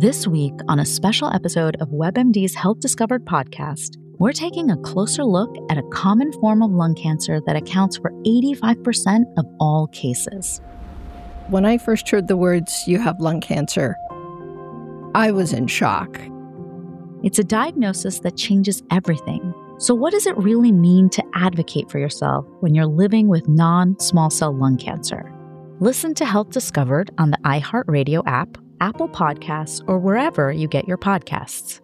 This week, on a special episode of WebMD's Health Discovered podcast, we're taking a closer look at a common form of lung cancer that accounts for 85% of all cases. When I first heard the words, "you have lung cancer," I was in shock. It's a diagnosis that changes everything. So what does it really mean to advocate for yourself when you're living with non-small cell lung cancer? Listen to Health Discovered on the iHeartRadio app, Apple Podcasts, or wherever you get your podcasts.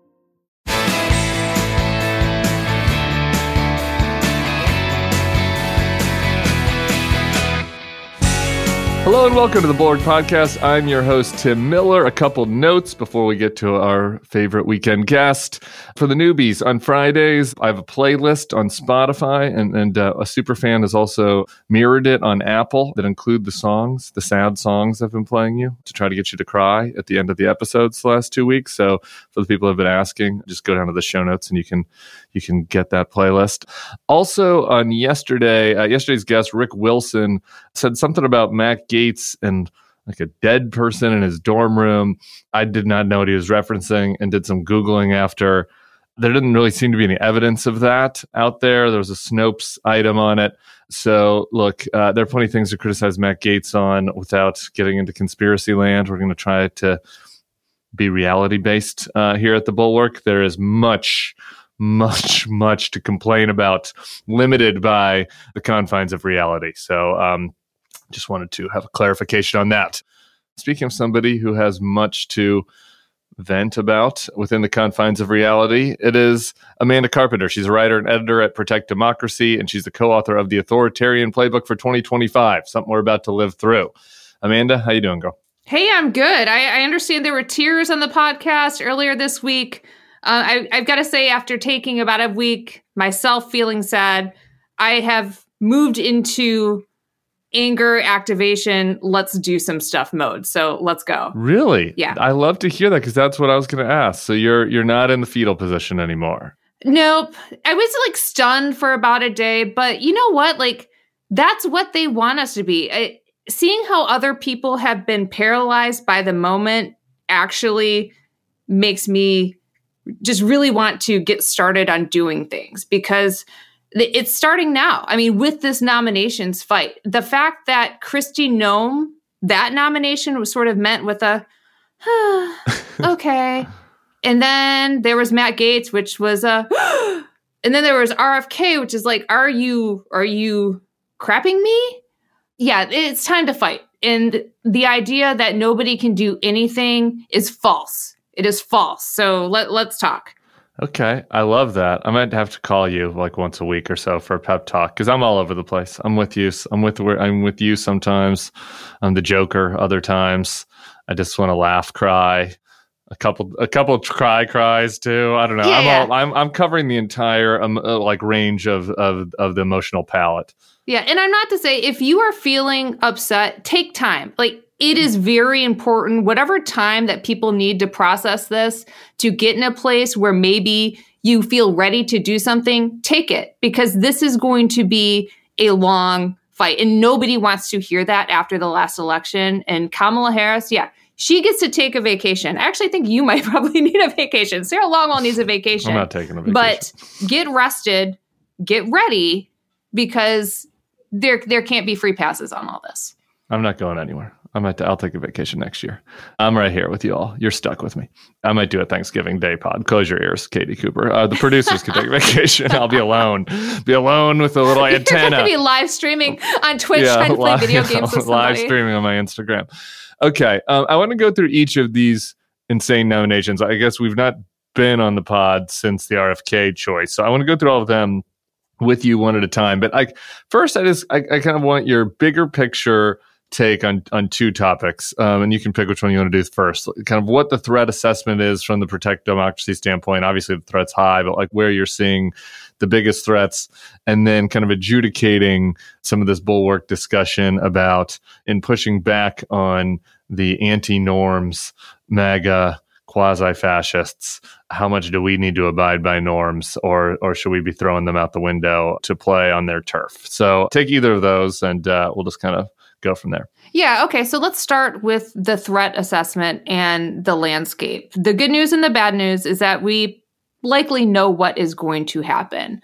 Hello and welcome to the Bulwark Podcast. I'm your host, Tim Miller. A couple notes before we get to our favorite weekend guest. For the newbies, on Fridays, I have a playlist on Spotify, and a superfan has also mirrored it on Apple that include the songs, the sad songs I've been playing you to try to get you to cry at the end of the episodes the last 2 weeks. So for the people who have been asking, just go down to the show notes and you can get that playlist. Also, on yesterday's guest, Rick Wilson, said something about Matt Gaetz and like a dead person in his dorm room. I did not know what he was referencing and did some Googling after. There didn't really seem to be any evidence of that out there. There was a Snopes item on it. So look, there are plenty of things to criticize Matt Gaetz on without getting into conspiracy land. We're going to try to be reality-based here at the Bulwark. There is much to complain about, limited by the confines of reality. So just wanted to have a clarification on that. Speaking of somebody who has much to vent about within the confines of reality, it is Amanda Carpenter. She's a writer and editor at Protect Democracy, and she's the co-author of The Authoritarian Playbook for 2025, something we're about to live through. Amanda, how you doing, girl? Hey, I'm good. I understand there were tears on the podcast earlier this week. I've got to say, after taking about a week, myself feeling sad, I have moved into anger activation, let's do some stuff mode. So let's go. Really? Yeah. I love to hear that because that's what I was going to ask. So you're not in the fetal position anymore. Nope. I was stunned for about a day, but you know what? That's what they want us to be. Seeing how other people have been paralyzed by the moment actually makes me just really want to get started on doing things, because it's starting now. I mean, with this nominations fight, the fact that Kristi Noem, that nomination was sort of met with a, okay. And then there was Matt Gaetz, which was a, and then there was RFK, which is like, are you crapping me? Yeah, it's time to fight. And the idea that nobody can do anything is false. It is false. So let's talk. Okay, I love that. I might have to call you once a week or so for a pep talk because I'm all over the place. I'm with you. I'm with you sometimes. I'm the Joker other times. I just want to laugh, cry. A couple cries too. I don't know. Yeah, I'm covering the entire range of the emotional palette. Yeah, and I'm not to say if you are feeling upset, take time. It is very important, whatever time that people need to process this, to get in a place where maybe you feel ready to do something, take it, because this is going to be a long fight. And nobody wants to hear that after the last election. And Kamala Harris, yeah, she gets to take a vacation. I actually think you might probably need a vacation. Sarah Longwell needs a vacation. I'm not taking a vacation. But get rested, get ready, because there can't be free passes on all this. I'm not going anywhere. I'll take a vacation next year. I'm right here with you all. You're stuck with me. I might do a Thanksgiving Day pod. Close your ears, Katie Cooper. The producers can take a vacation. I'll be alone. Be alone with a little antenna. You're going to be live streaming on Twitch trying to play video games with somebody. Live streaming on my Instagram. Okay. I want to go through each of these insane nominations. I guess we've not been on the pod since the RFK choice. So I want to go through all of them with you one at a time. But first, I kind of want your bigger picture take on two topics, and you can pick which one you want to do first. Kind of what the threat assessment is from the Protect Democracy standpoint. Obviously, the threat's high, but where you're seeing the biggest threats, and then kind of adjudicating some of this Bulwark discussion about in pushing back on the anti-norms, MAGA quasi-fascists. How much do we need to abide by norms, or should we be throwing them out the window to play on their turf? So take either of those, and we'll just kind of go from there. Yeah, okay. So let's start with the threat assessment and the landscape. The good news and the bad news is that we likely know what is going to happen.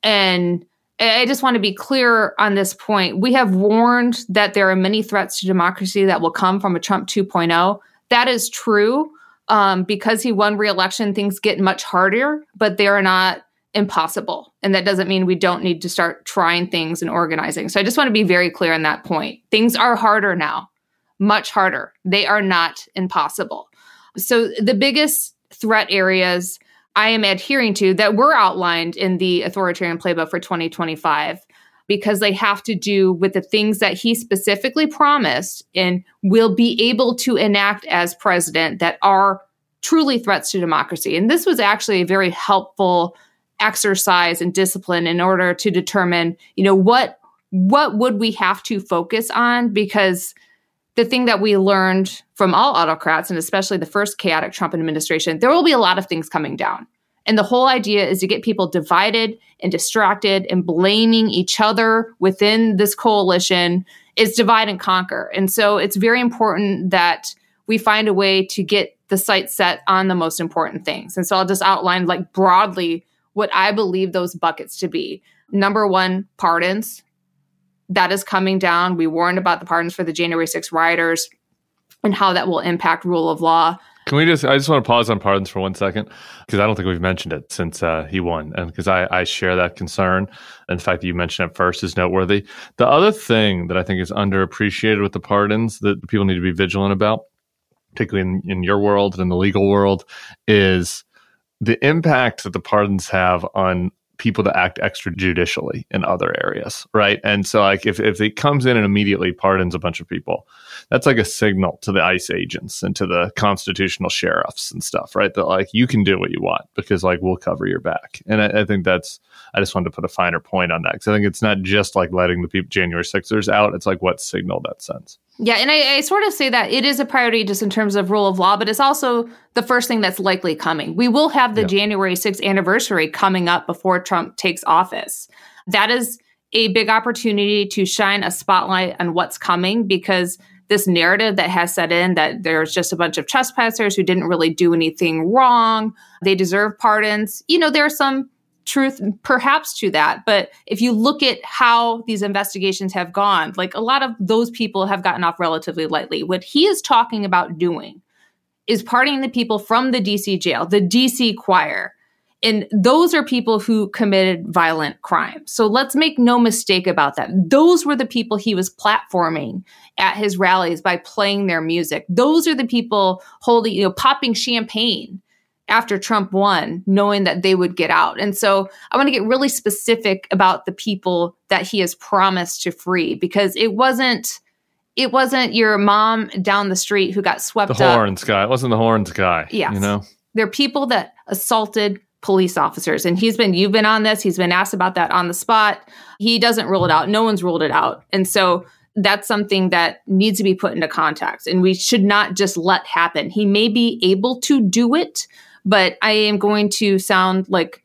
And I just want to be clear on this point. We have warned that there are many threats to democracy that will come from a Trump 2.0. That is true. Because he won re-election, things get much harder, but they are not impossible. And that doesn't mean we don't need to start trying things and organizing. So I just want to be very clear on that point. Things are harder now, much harder. They are not impossible. So the biggest threat areas I am adhering to that were outlined in the authoritarian playbook for 2025, because they have to do with the things that he specifically promised and will be able to enact as president that are truly threats to democracy. And this was actually a very helpful exercise and discipline in order to determine, what would we have to focus on? Because the thing that we learned from all autocrats, and especially the first chaotic Trump administration, there will be a lot of things coming down. And the whole idea is to get people divided and distracted and blaming each other within this coalition is divide and conquer. And so it's very important that we find a way to get the sights set on the most important things. And so I'll just outline broadly what I believe those buckets to be. Number one, pardons. That is coming down. We warned about the pardons for the January 6th rioters and how that will impact rule of law. I just want to pause on pardons for 1 second, because I don't think we've mentioned it since he won. And because I share that concern. And the fact that you mentioned it first is noteworthy. The other thing that I think is underappreciated with the pardons that people need to be vigilant about, particularly in your world and in the legal world, is the impact that the pardons have on people to act extrajudicially in other areas, right? And so if it comes in and immediately pardons a bunch of people, that's like a signal to the ICE agents and to the constitutional sheriffs and stuff, right? That you can do what you want because we'll cover your back. And I think I just wanted to put a finer point on that, because I think it's not just letting the people January 6ers out. It's what signal that sends. Yeah, and I sort of say that it is a priority just in terms of rule of law, but it's also the first thing that's likely coming. We will have the January 6th anniversary coming up before Trump takes office. That is a big opportunity to shine a spotlight on what's coming, because this narrative that has set in that there's just a bunch of trespassers who didn't really do anything wrong, they deserve pardons. There's some truth perhaps to that. But if you look at how these investigations have gone, a lot of those people have gotten off relatively lightly. What he is talking about doing is pardoning the people from the DC jail, the DC choir. And those are people who committed violent crimes. So let's make no mistake about that. Those were the people he was platforming at his rallies by playing their music. Those are the people holding, popping champagne after Trump won, knowing that they would get out. And so I want to get really specific about the people that he has promised to free, because it wasn't your mom down the street who got swept up. The Horns guy. It wasn't the Horns guy. Yes. They're people that assaulted police officers. And you've been on this. He's been asked about that on the spot. He doesn't rule it out. No one's ruled it out. And so that's something that needs to be put into context. And we should not just let happen. He may be able to do it, but I am going to sound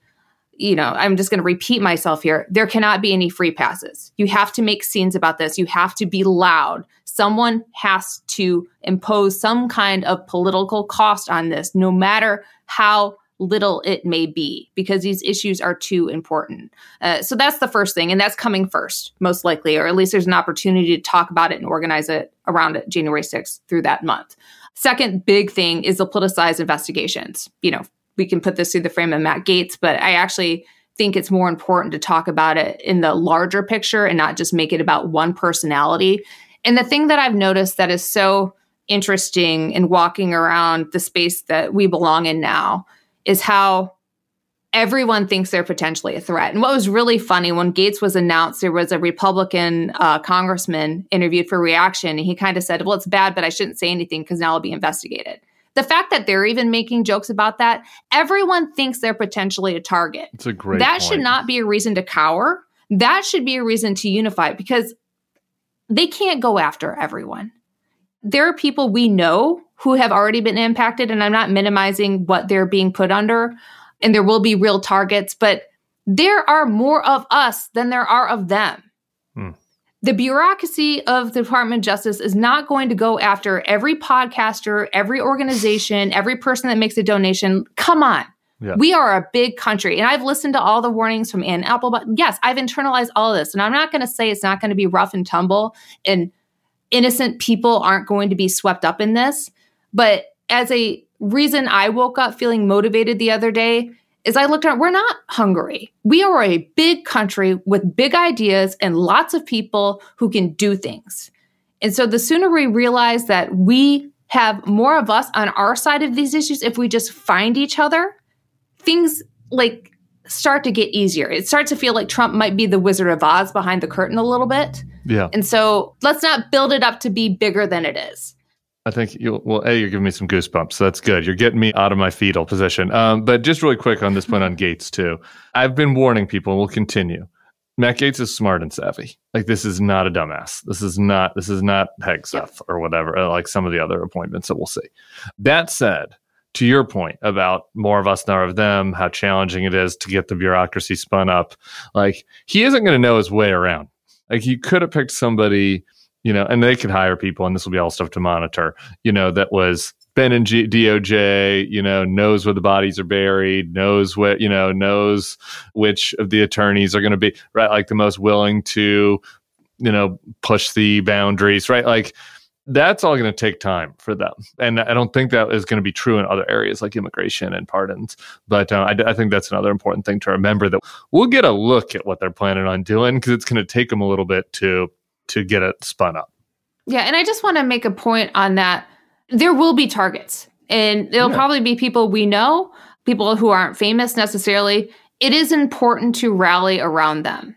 I'm just going to repeat myself here. There cannot be any free passes. You have to make scenes about this. You have to be loud. Someone has to impose some kind of political cost on this, no matter how little it may be, because these issues are too important. So that's the first thing, and that's coming first, most likely, or at least there's an opportunity to talk about it and organize it around January 6th through that month. Second big thing is the politicized investigations. We can put this through the frame of Matt Gaetz, but I actually think it's more important to talk about it in the larger picture and not just make it about one personality. And the thing that I've noticed that is so interesting in walking around the space that we belong in now is how everyone thinks they're potentially a threat. And what was really funny, when Gaetz was announced, there was a Republican congressman interviewed for Reaction, and he kind of said, well, it's bad, but I shouldn't say anything because now I'll be investigated. The fact that they're even making jokes about that, everyone thinks they're potentially a target. It's a great That point. should not be a reason to cower. That should be a reason to unify, because they can't go after everyone. There are people we know who have already been impacted, and I'm not minimizing what they're being put under, and there will be real targets, but there are more of us than there are of them. The bureaucracy of the Department of Justice is not going to go after every podcaster, every organization, every person that makes a donation. Come on. Yeah. We are a big country. And I've listened to all the warnings from Ann Applebaum. Yes, I've internalized all of this. And I'm not going to say it's not going to be rough and tumble and innocent people aren't going to be swept up in this. But as a reason I woke up feeling motivated the other day is I looked at, we're not Hungary. We are a big country with big ideas and lots of people who can do things. And so the sooner we realize that we have more of us on our side of these issues, if we just find each other, things like start to get easier. It starts to feel like Trump might be the Wizard of Oz behind the curtain a little bit. Yeah. And so let's not build it up to be bigger than it is. I think you're giving me some goosebumps. So that's good. You're getting me out of my fetal position. But just really quick on this point on Gaetz too. I've been warning people and we'll continue. Matt Gaetz is smart and savvy. Like, this is not a dumbass. This is not Hegseth or whatever, like some of the other appointments that we'll see. That said, to your point about more of us, none of them, how challenging it is to get the bureaucracy spun up, like, he isn't going to know his way around. Like, he could have picked somebody, and they could hire people, and this will be all stuff to monitor, that was been in DOJ, knows where the bodies are buried, knows what, knows which of the attorneys are going to be, right, like the most willing to, push the boundaries, right? Like, that's all going to take time for them. And I don't think that is going to be true in other areas like immigration and pardons. But I think that's another important thing to remember, that we'll get a look at what they're planning on doing, because it's going to take them a little bit to get it spun up. Yeah. And I just want to make a point on that. There will be targets, and there'll probably be people we know, people who aren't famous necessarily. It is important to rally around them.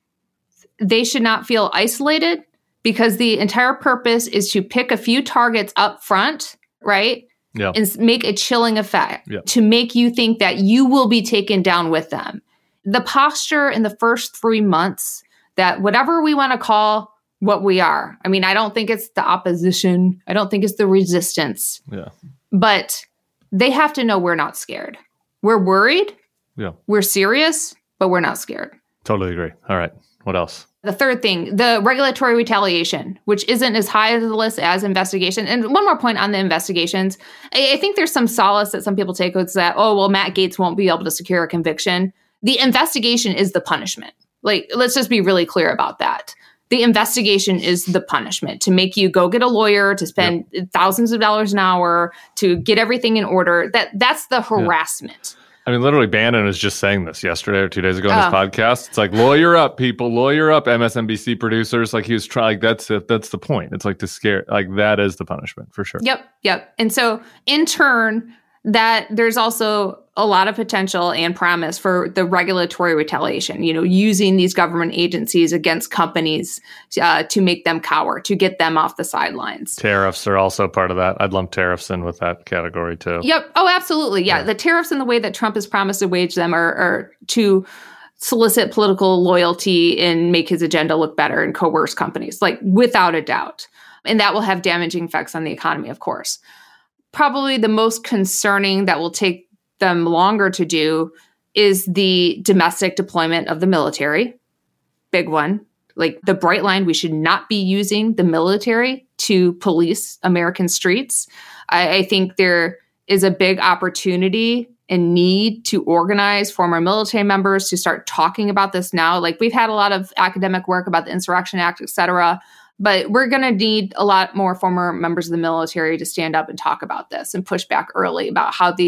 They should not feel isolated, because the entire purpose is to pick a few targets up front, right? Yeah. And make a chilling effect to make you think that you will be taken down with them. The posture in the first 3 months, that whatever we want to call what we are. I mean, I don't think it's the opposition. I don't think it's the resistance. Yeah. But they have to know we're not scared. We're worried. Yeah. We're serious, but we're not scared. Totally agree. All right. What else? The third thing, the regulatory retaliation, which isn't as high on the list as investigation. And one more point on the investigations. I think there's some solace that some people take with that, Matt Gaetz won't be able to secure a conviction. The investigation is the punishment. Like, let's just be really clear about that. The investigation is the punishment, to make you go get a lawyer, to spend thousands of dollars an hour, to get everything in order. That's the harassment. I mean, literally, Bannon was just saying this yesterday or 2 days ago on his podcast. It's like, lawyer up, people, lawyer up, MSNBC producers. Like, he was trying, that's the point. It's like to scare, like, that is the punishment for sure. Yep. And so in turn, that there's also a lot of potential and promise for the regulatory retaliation, using these government agencies against companies to make them cower, to get them off the sidelines. Tariffs are also part of that. I'd lump tariffs in with that category too. Yep. Oh, absolutely. Yeah. The tariffs and the way that Trump has promised to wage them are to solicit political loyalty and make his agenda look better and coerce companies, like, without a doubt. And that will have damaging effects on the economy, of course. Probably the most concerning that will take them longer to do is the domestic deployment of the military. Big one. Like, the bright line, we should not be using the military to police American streets. I think there is a big opportunity and need to organize former military members to start talking about this now. Like, we've had a lot of academic work about the Insurrection Act, et cetera. But we're going to need a lot more former members of the military to stand up and talk about this and push back early about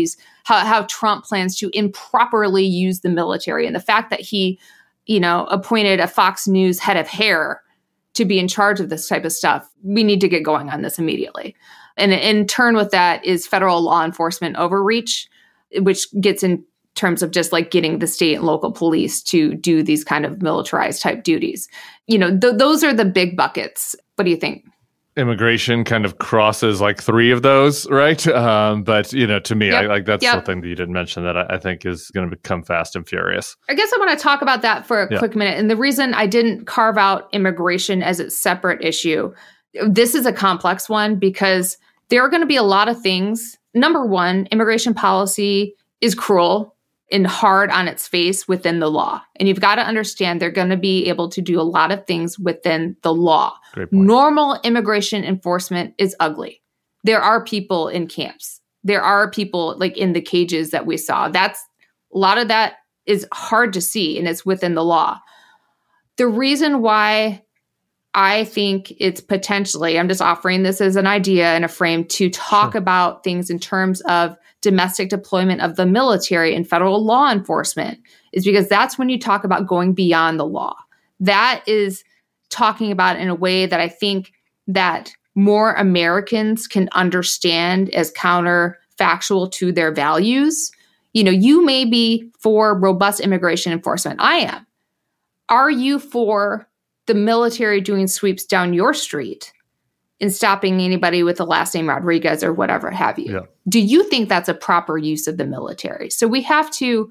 how Trump plans to improperly use the military. And the fact that he, appointed a Fox News head of hair to be in charge of this type of stuff. We need to get going on this immediately. And in turn with that is federal law enforcement overreach, which gets in terms of just like getting the state and local police to do these kind of militarized type duties. Those are the big buckets. What do you think? Immigration kind of crosses like three of those, right? But, to me, that's something that you didn't mention that I think is going to become fast and furious. I guess I want to talk about that for a quick minute. And the reason I didn't carve out immigration as a separate issue, this is a complex one because there are going to be a lot of things. Number one, immigration policy is cruel. and hard on its face within the law. And you've got to understand they're going to be able to do a lot of things within the law. Great point. Normal immigration enforcement is ugly. There are people in camps. There are people like in the cages that we saw. A lot of that is hard to see, and it's within the law. The reason why I think it's potentially, I'm just offering this as an idea and a frame to talk about things in terms of domestic deployment of the military and federal law enforcement, is because that's when you talk about going beyond the law. That is talking about it in a way that I think that more Americans can understand as counterfactual to their values. You know, you may be for robust immigration enforcement. I am. Are you for the military doing sweeps down your street and stopping anybody with the last name Rodriguez or whatever have you? Yeah. Do you think that's a proper use of the military? So we have to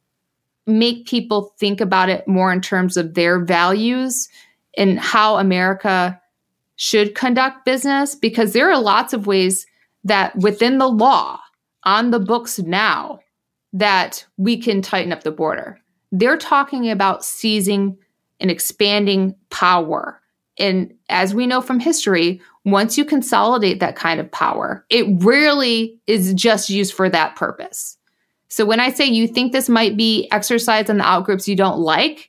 make people think about it more in terms of their values and how America should conduct business, because there are lots of ways that within the law on the books now that we can tighten up the border. They're talking about seizing and expanding power. And as we know from history, once you consolidate that kind of power, it rarely is just used for that purpose. So when I say you think this might be exercise on the outgroups you don't like,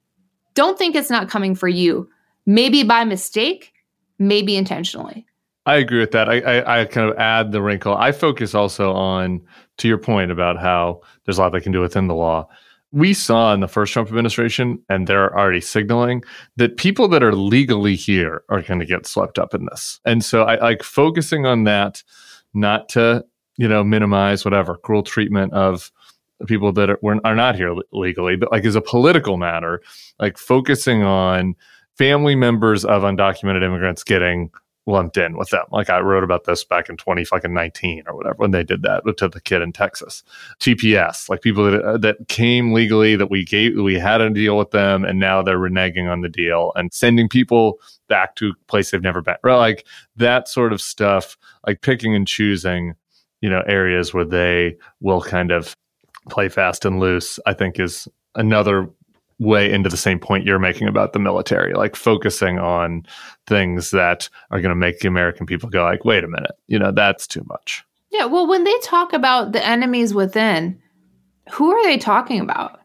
don't think it's not coming for you. Maybe by mistake, maybe intentionally. I agree with that. I kind of add the wrinkle. I focus also on, to your point about how there's a lot they can do within the law. We saw in the first Trump administration, and they're already signaling, that people that are legally here are going to get swept up in this. And so I like focusing on that, not to, minimize whatever cruel treatment of people that are not here legally, but like as a political matter, like focusing on family members of undocumented immigrants getting lumped in with them. Like I wrote about this back in 2019 or whatever, when they did that to the kid in Texas. TPS, like people that came legally, that we had a deal with them, and now they're reneging on the deal and sending people back to a place they've never been. Right? Like that sort of stuff, like picking and choosing, areas where they will kind of play fast and loose, I think is another way into the same point you're making about the military, like focusing on things that are going to make the American people go like, wait a minute, that's too much. Yeah. Well, when they talk about the enemies within, who are they talking about?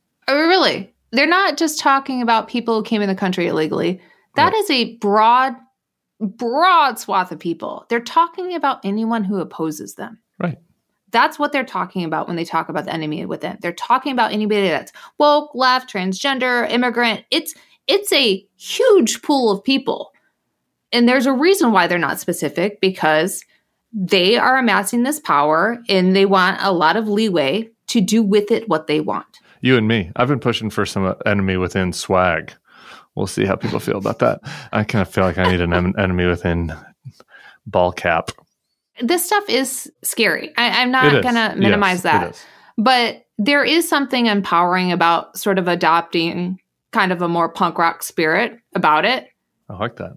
Really? They're not just talking about people who came in the country illegally. That is a broad swath of people. They're talking about anyone who opposes them. Right. That's what they're talking about when they talk about the enemy within. They're talking about anybody that's woke, left, transgender, immigrant. It's a huge pool of people. And there's a reason why they're not specific, because they are amassing this power and they want a lot of leeway to do with it what they want. You and me. I've been pushing for some enemy within swag. We'll see how people feel about that. I kind of feel like I need an enemy within ball cap. This stuff is scary. I'm not going to minimize that. But there is something empowering about sort of adopting kind of a more punk rock spirit about it. I like that.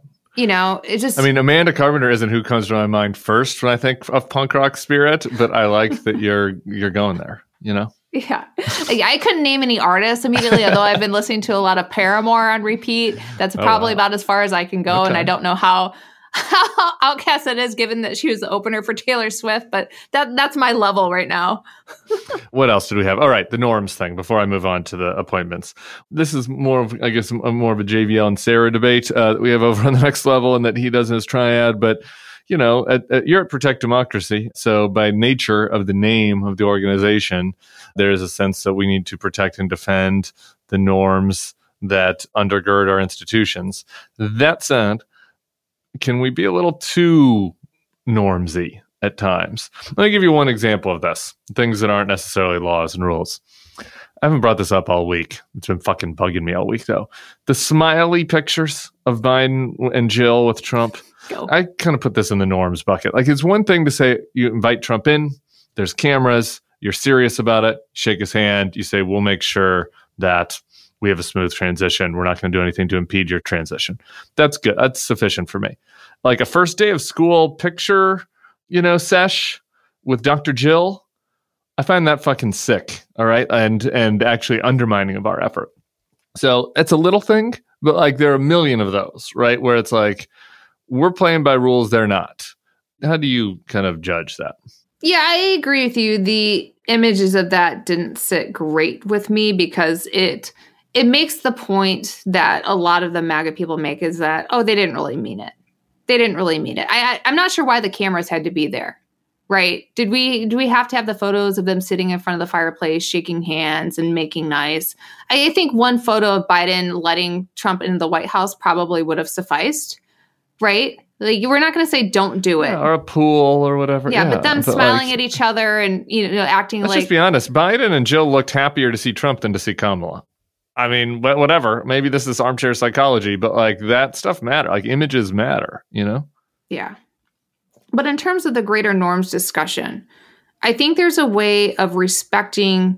It just... I mean, Amanda Carpenter isn't who comes to my mind first when I think of punk rock spirit, but I like that you're going there, Yeah. I couldn't name any artists immediately, although I've been listening to a lot of Paramore on repeat. That's probably about as far as I can go. Okay. And I don't know how outcast it is, given that she was the opener for Taylor Swift, but that's my level right now. What else did we have? All right, the norms thing, before I move on to the appointments. This is more of, I guess, more of a JVL and Sarah debate that we have over on the next level, and that he does in his triad, but you're at Protect Democracy. So by nature of the name of the organization, there's a sense that we need to protect and defend the norms that undergird our institutions. That said, can we be a little too normsy at times? Let me give you one example of this. Things that aren't necessarily laws and rules. I haven't brought this up all week. It's been fucking bugging me all week, though. The smiley pictures of Biden and Jill with Trump. I kind of put this in the norms bucket. Like, it's one thing to say you invite Trump in, there's cameras, you're serious about it, shake his hand, you say, we'll make sure that we have a smooth transition. We're not going to do anything to impede your transition. That's good. That's sufficient for me. Like a first day of school picture, sesh with Dr. Jill, I find that fucking sick all right, and actually undermining of our effort. So it's a little thing, but like there are a million of those, right? Where it's like we're playing by rules, they're not. How do you kind of judge that? Yeah, I agree with you. The images of that didn't sit great with me because it makes the point that a lot of the MAGA people make is that, oh, they didn't really mean it. They didn't really mean it. I'm not sure why the cameras had to be there, right? Do we have to have the photos of them sitting in front of the fireplace, shaking hands and making nice? I think one photo of Biden letting Trump into the White House probably would have sufficed, right? Like, we're not going to say don't do it. Yeah, or a pool or whatever. Yeah, but them smiling at each other and acting let's like... Let's just be honest. Biden and Jill looked happier to see Trump than to see Kamala. I mean, whatever. Maybe this is armchair psychology, but like that stuff matter. Like images matter, Yeah. But in terms of the greater norms discussion, I think there's a way of respecting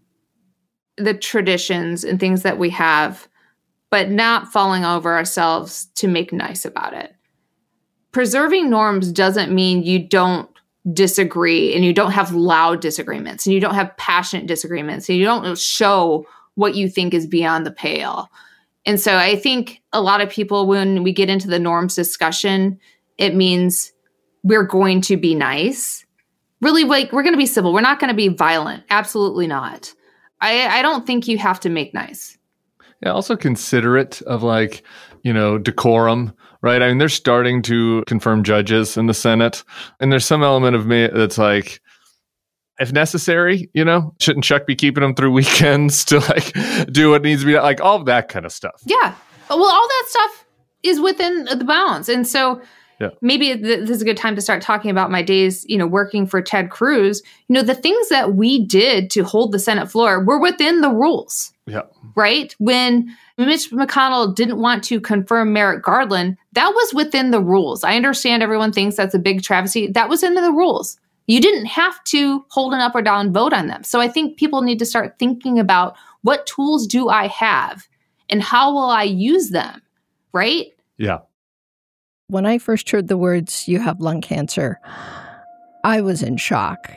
the traditions and things that we have, but not falling over ourselves to make nice about it. Preserving norms doesn't mean you don't disagree and you don't have loud disagreements and you don't have passionate disagreements and you don't show what you think is beyond the pale. And so I think a lot of people, when we get into the norms discussion, it means we're going to be nice. Really, like, we're going to be civil. We're not going to be violent. Absolutely not. I don't think you have to make nice. Yeah, also considerate of decorum, right? I mean, they're starting to confirm judges in the Senate. And there's some element of me that's like, if necessary, shouldn't Chuck be keeping them through weekends to do what needs to be done? Like all of that kind of stuff. Yeah. Well, all that stuff is within the bounds. And so maybe this is a good time to start talking about my days, working for Ted Cruz. The things that we did to hold the Senate floor were within the rules. Yeah. Right? When Mitch McConnell didn't want to confirm Merrick Garland, that was within the rules. I understand everyone thinks that's a big travesty. That was in the rules. You didn't have to hold an up or down vote on them. So I think people need to start thinking about what tools do I have and how will I use them, right? Yeah. When I first heard the words, "you have lung cancer," I was in shock.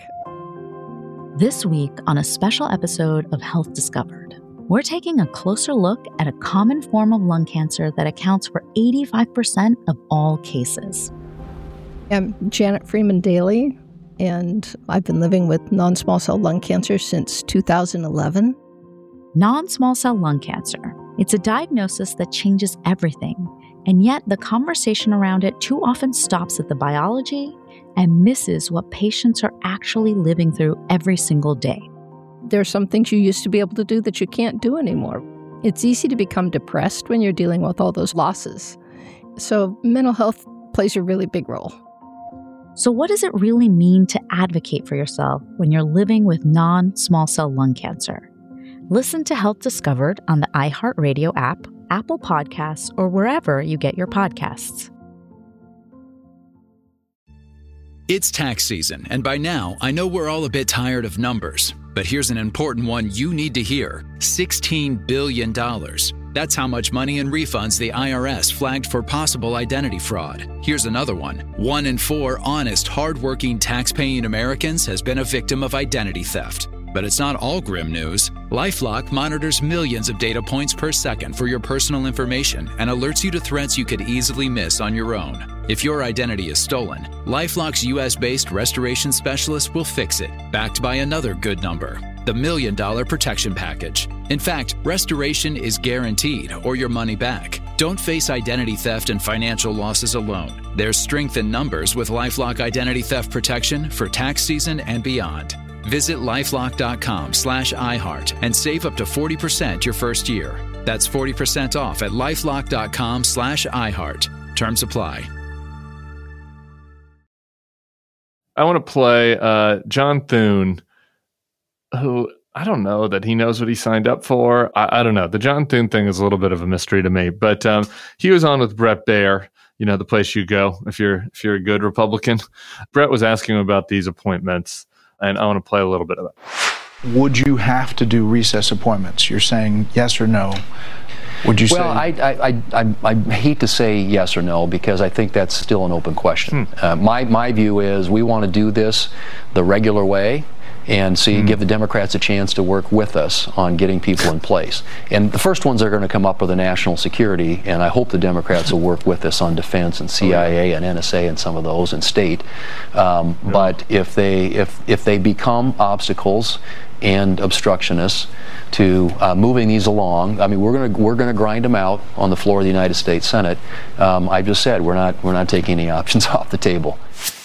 This week on a special episode of Health Discovered, we're taking a closer look at a common form of lung cancer that accounts for 85% of all cases. I'm Janet Freeman Daly, and I've been living with non-small cell lung cancer since 2011. Non-small cell lung cancer. It's a diagnosis that changes everything, and yet the conversation around it too often stops at the biology and misses what patients are actually living through every single day. There's some things you used to be able to do that you can't do anymore. It's easy to become depressed when you're dealing with all those losses. So mental health plays a really big role. So what does it really mean to advocate for yourself when you're living with non-small cell lung cancer? Listen to Health Discovered on the iHeartRadio app, Apple Podcasts, or wherever you get your podcasts. It's tax season, and by now, I know we're all a bit tired of numbers. But here's an important one you need to hear. $16 billion. That's how much money in refunds the IRS flagged for possible identity fraud. Here's another one. 1 in 4 honest, hardworking, tax-paying Americans has been a victim of identity theft. But it's not all grim news. LifeLock monitors millions of data points per second for your personal information and alerts you to threats you could easily miss on your own. If your identity is stolen, LifeLock's U.S.-based restoration specialist will fix it, backed by another good number, the $1 Million Protection Package. In fact, restoration is guaranteed or your money back. Don't face identity theft and financial losses alone. There's strength in numbers with LifeLock Identity Theft Protection for tax season and beyond. Visit LifeLock.com/iHeart and save up to 40% your first year. That's 40% off at LifeLock.com/iHeart. Terms apply. I want to play John Thune, who I don't know that he knows what he signed up for. I don't know. The John Thune thing is a little bit of a mystery to me. But he was on with Bret Baier, the place you go if you're a good Republican. Bret was asking him about these appointments, and I want to play a little bit of it. Would you have to do recess appointments? You're saying yes or no. Would you say? Well, I hate to say yes or no because I think that's still an open question. My view is we want to do this the regular way, and see, give the Democrats a chance to work with us on getting people in place. And the first ones that are going to come up are the national security, and I hope the Democrats will work with us on defense and CIA and NSA and some of those, and state. But if they become obstacles and obstructionists to moving these along, I mean, we're gonna grind them out on the floor of the United States Senate. I just said we're not taking any options off the table.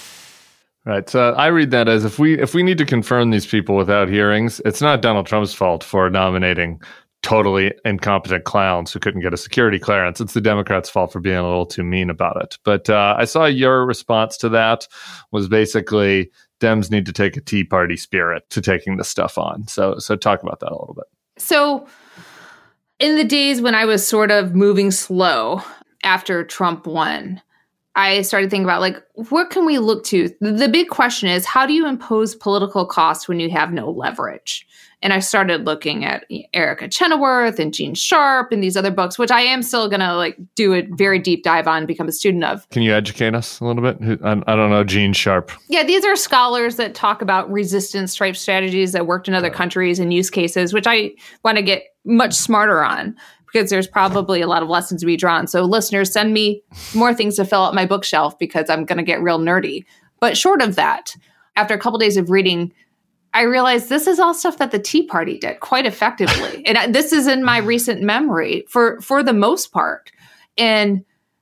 Right. So I read that as if we need to confirm these people without hearings, it's not Donald Trump's fault for nominating totally incompetent clowns who couldn't get a security clearance. It's the Democrats' fault for being a little too mean about it. But I saw your response to that was basically Dems need to take a Tea Party spirit to taking this stuff on. So talk about that a little bit. So in the days when I was sort of moving slow after Trump won, I started thinking about, like, what can we look to? The big question is, how do you impose political costs when you have no leverage? And I started looking at Erica Chenoweth and Gene Sharp and these other books, which I am still going to do a very deep dive on, become a student of. Can you educate us a little bit? I don't know Gene Sharp. Yeah, these are scholars that talk about resistance type strategies that worked in other countries and use cases, which I want to get much smarter on, because there's probably a lot of lessons to be drawn. So listeners, send me more things to fill out my bookshelf, because I'm going to get real nerdy. But short of that, after a couple days of reading, I realized this is all stuff that the Tea Party did quite effectively. And this is in my recent memory for the most part. And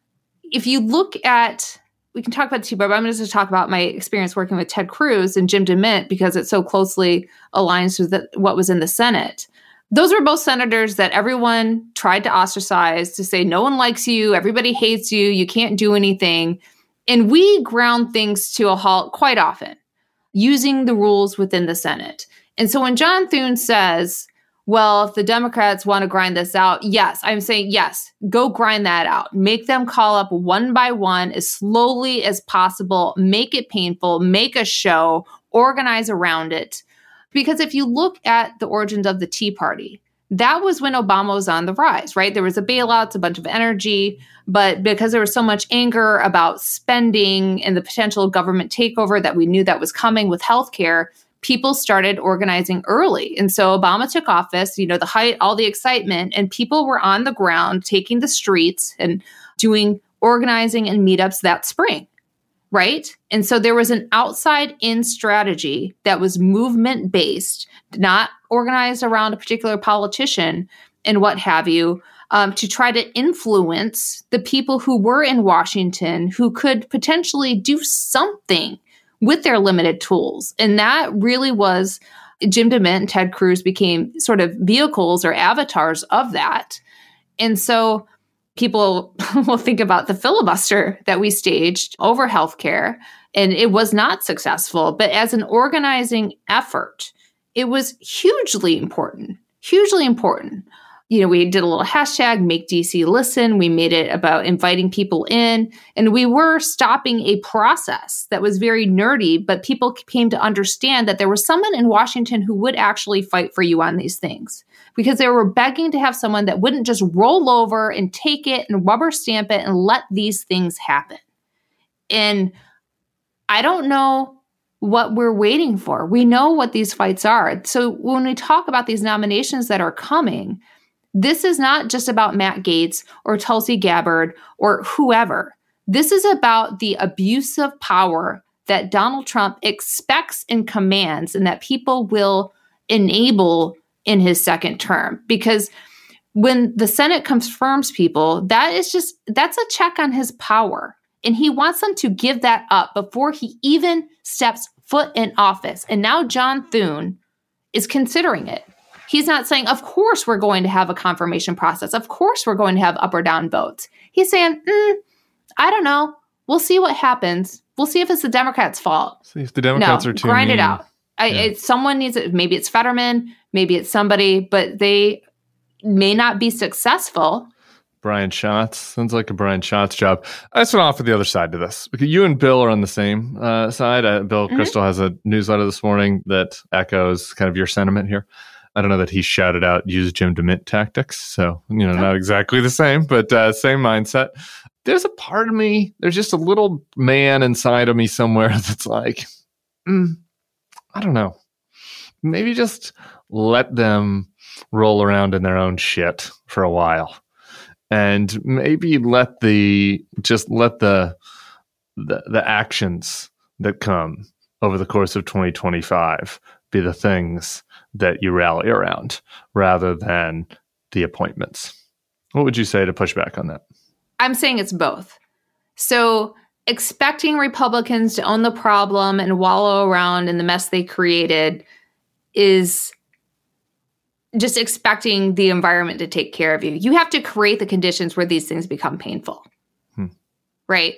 if you look at, we can talk about the Tea Party, but I'm going to talk about my experience working with Ted Cruz and Jim DeMint, because it so closely aligns with what was in the Senate. Those were both senators that everyone tried to ostracize, to say no one likes you, everybody hates you, you can't do anything. And we ground things to a halt quite often, using the rules within the Senate. And so when John Thune says, well, if the Democrats want to grind this out, yes, I'm saying yes, go grind that out. Make them call up one by one as slowly as possible, make it painful, make a show, organize around it. Because if you look at the origins of the Tea Party, that was when Obama was on the rise, right? There was a bailouts, a bunch of energy, but because there was so much anger about spending and the potential government takeover that we knew that was coming with healthcare, people started organizing early. And so Obama took office, the height, all the excitement, and people were on the ground taking the streets and doing organizing and meetups that spring. Right? And so there was an outside-in strategy that was movement-based, not organized around a particular politician and what have you, to try to influence the people who were in Washington who could potentially do something with their limited tools. And that really was, Jim DeMint and Ted Cruz became sort of vehicles or avatars of that. And so people will think about the filibuster that we staged over healthcare, and it was not successful. But as an organizing effort, it was hugely important, hugely important. We did a little hashtag, Make DC Listen. We made it about inviting people in, and we were stopping a process that was very nerdy, but people came to understand that there was someone in Washington who would actually fight for you on these things, because they were begging to have someone that wouldn't just roll over and take it and rubber stamp it and let these things happen. And I don't know what we're waiting for. We know what these fights are. So when we talk about these nominations that are coming, this is not just about Matt Gaetz or Tulsi Gabbard or whoever. This is about the abuse of power that Donald Trump expects and commands, and that people will enable in his second term. Because when the Senate confirms people, that's a check on his power. And he wants them to give that up before he even steps foot in office. And now John Thune is considering it. He's not saying, of course we're going to have a confirmation process. Of course we're going to have up or down votes. He's saying, I don't know. We'll see what happens. We'll see if it's the Democrats' fault. See if the Democrats are too grind mean. It out. Someone needs it. Maybe it's Fetterman. Maybe it's somebody, but they may not be successful. Brian Schatz. Sounds like a Brian Schatz job. I just went off of the other side to this. Because you and Bill are on the same side. Bill Kristol has a newsletter this morning that echoes kind of your sentiment here. I don't know that he shouted out, use Jim DeMint tactics. So, not exactly the same, but same mindset. There's a part of me, there's just a little man inside of me somewhere that's like, I don't know. maybe just let them roll around in their own shit for a while. And maybe let the actions that come over the course of 2025 be the things that you rally around rather than the appointments. What would you say to push back on that? I'm saying it's both. So expecting Republicans to own the problem and wallow around in the mess they created is just expecting the environment to take care of you. You have to create the conditions where these things become painful. Right?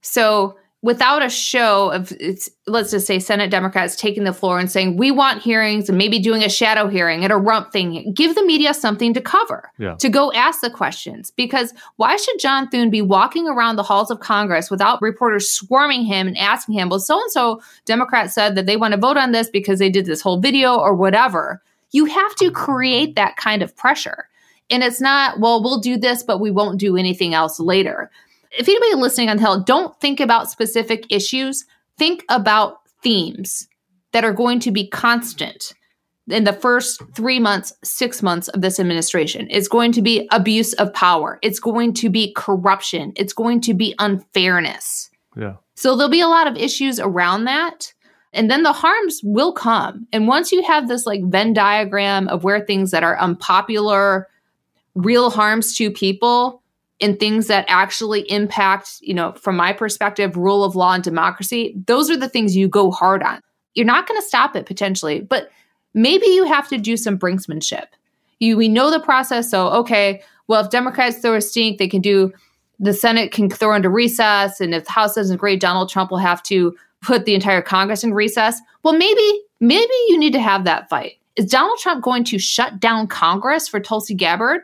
So without a show of, let's just say Senate Democrats taking the floor and saying, we want hearings and maybe doing a shadow hearing and a rump thing, give the media something to cover, to go ask the questions. Because why should John Thune be walking around the halls of Congress without reporters swarming him and asking him, well, so-and-so Democrat said that they want to vote on this because they did this whole video or whatever. You have to create that kind of pressure. And it's not, well, we'll do this, but we won't do anything else later. If anybody listening on Hill, don't think about specific issues. Think about themes that are going to be constant in the first 3 months, 6 months of this administration. It's going to be abuse of power. It's going to be corruption. It's going to be unfairness. Yeah. So there'll be a lot of issues around that. And then the harms will come. And once you have this like Venn diagram of where things that are unpopular, real harms to people, and things that actually impact, from my perspective, rule of law and democracy, those are the things you go hard on. You're not going to stop it potentially, but maybe you have to do some brinksmanship. We know the process. So, okay, well, if Democrats throw a stink, the Senate can throw into recess. And if the House doesn't agree, Donald Trump will have to put the entire Congress in recess. Well, maybe you need to have that fight. Is Donald Trump going to shut down Congress for Tulsi Gabbard?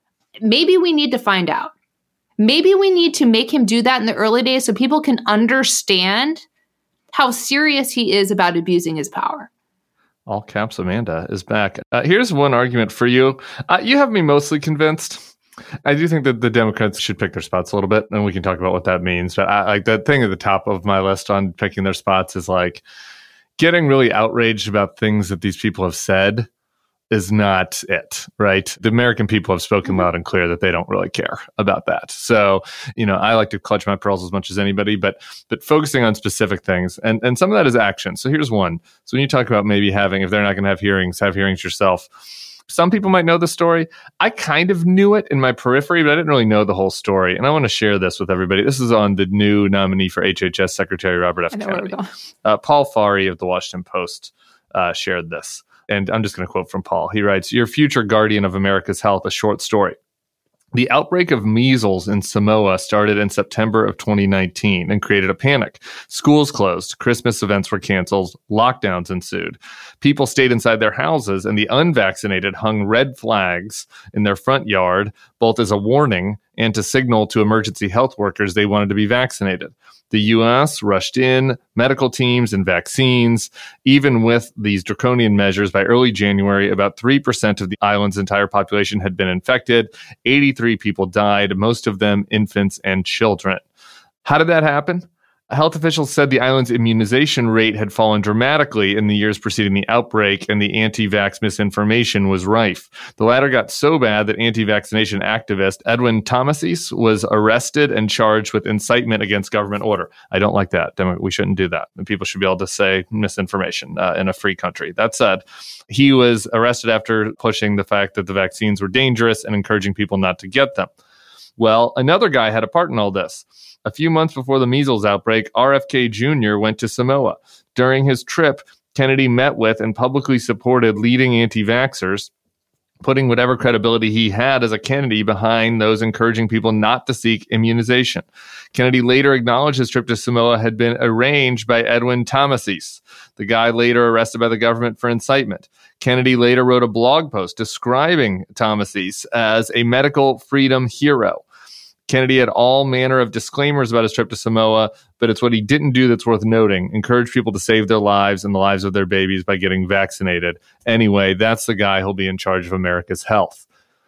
Maybe we need to find out. Maybe we need to make him do that in the early days so people can understand how serious he is about abusing his power. All caps Amanda is back. Here's one argument for you. You have me mostly convinced. I do think that the Democrats should pick their spots a little bit, and we can talk about what that means. But like that thing at the top of my list on picking their spots is like getting really outraged about things that these people have said is not it, right? The American people have spoken loud and clear that they don't really care about that. So, I like to clutch my pearls as much as anybody, but focusing on specific things. And some of that is action. So here's one. So when you talk about maybe if they're not going to have hearings yourself. Some people might know the story. I kind of knew it in my periphery, but I didn't really know the whole story. And I want to share this with everybody. This is on the new nominee for HHS, Secretary Robert F. Kennedy. Paul Farhi of the Washington Post shared this. And I'm just going to quote from Paul. He writes, "Your future guardian of America's health, a short story. The outbreak of measles in Samoa started in September of 2019 and created a panic. Schools closed, Christmas events were canceled, lockdowns ensued. People stayed inside their houses, and the unvaccinated hung red flags in their front yard, both as a warning and to signal to emergency health workers they wanted to be vaccinated. The U.S. rushed in medical teams and vaccines. Even with these draconian measures, by early January, about 3% of the island's entire population had been infected. 83 people died, most of them infants and children." How did that happen? Health officials said the island's immunization rate had fallen dramatically in the years preceding the outbreak, and the anti-vax misinformation was rife. The latter got so bad that anti-vaccination activist Edwin Thomasis was arrested and charged with incitement against government order. I don't like that. We shouldn't do that. People should be able to say misinformation in a free country. That said, he was arrested after pushing the fact that the vaccines were dangerous and encouraging people not to get them. Well, another guy had a part in all this. A few months before the measles outbreak, RFK Jr. went to Samoa. During his trip, Kennedy met with and publicly supported leading anti-vaxxers, putting whatever credibility he had as a Kennedy behind those encouraging people not to seek immunization. Kennedy later acknowledged his trip to Samoa had been arranged by Edwin Thomasis, the guy later arrested by the government for incitement. Kennedy later wrote a blog post describing Thomasis as a medical freedom hero. Kennedy had all manner of disclaimers about his trip to Samoa, but it's what he didn't do that's worth noting. Encourage people to save their lives and the lives of their babies by getting vaccinated. Anyway, that's the guy who'll be in charge of America's health.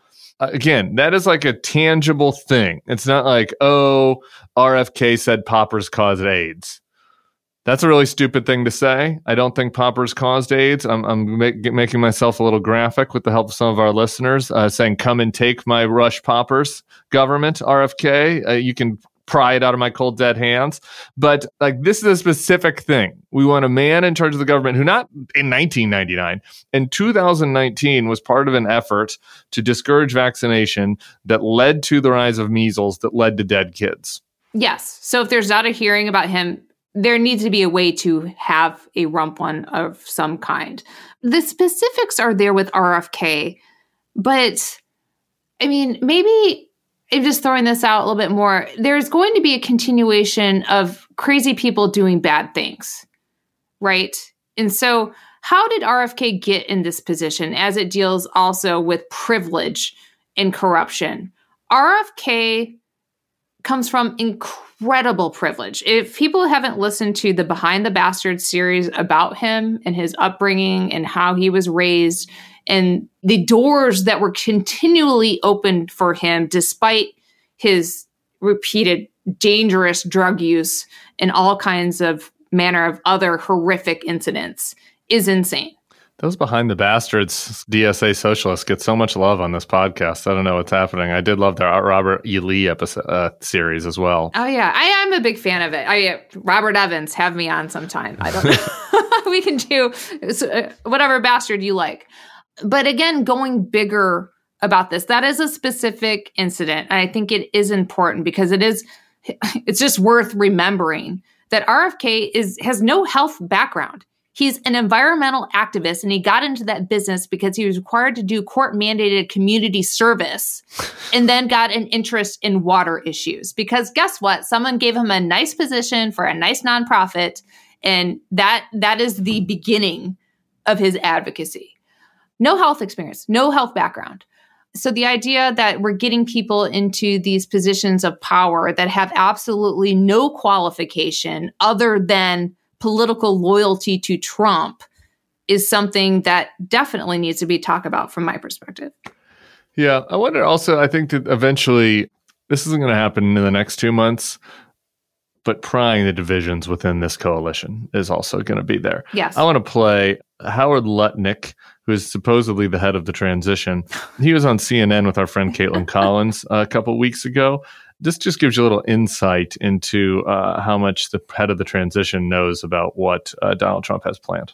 Again, that is like a tangible thing. It's not like, RFK said poppers cause AIDS. That's a really stupid thing to say. I don't think poppers caused AIDS. I'm making myself a little graphic with the help of some of our listeners, saying, come and take my Rush poppers, government, RFK. You can pry it out of my cold, dead hands. But like, this is a specific thing. We want a man in charge of the government who, not in 1999, in 2019 was part of an effort to discourage vaccination that led to the rise of measles, that led to dead kids. Yes. So if there's not a hearing about him, there needs to be a way to have a rump one of some kind. The specifics are there with RFK, but I mean, maybe I'm just throwing this out a little bit more. There's going to be a continuation of crazy people doing bad things, right? And so how did RFK get in this position as it deals also with privilege and corruption? RFK comes from incredible privilege. If people haven't listened to the Behind the Bastards series about him and his upbringing and how he was raised and the doors that were continually opened for him despite his repeated dangerous drug use and all kinds of manner of other horrific incidents, is insane. Those Behind the Bastards DSA socialists get so much love on this podcast. I don't know what's happening. I did love their Robert E. Lee episode series as well. Oh, yeah. I'm a big fan of it. Robert Evans, have me on sometime. I don't know. We can do whatever bastard you like. But again, going bigger about this, that is a specific incident. And I think it is important because it's just worth remembering that RFK has no health background. He's an environmental activist, and he got into that business because he was required to do court-mandated community service and then got an interest in water issues. Because guess what? Someone gave him a nice position for a nice nonprofit, and that is the beginning of his advocacy. No health experience, no health background. So the idea that we're getting people into these positions of power that have absolutely no qualification other than political loyalty to Trump is something that definitely needs to be talked about from my perspective. Yeah, I wonder also, I think that eventually, this isn't going to happen in the next 2 months, but prying the divisions within this coalition is also going to be there. Yes. I want to play Howard Lutnick, who is supposedly the head of the transition. He was on CNN with our friend Caitlin Collins a couple of weeks ago. This just gives you a little insight into how much the head of the transition knows about what Donald Trump has planned.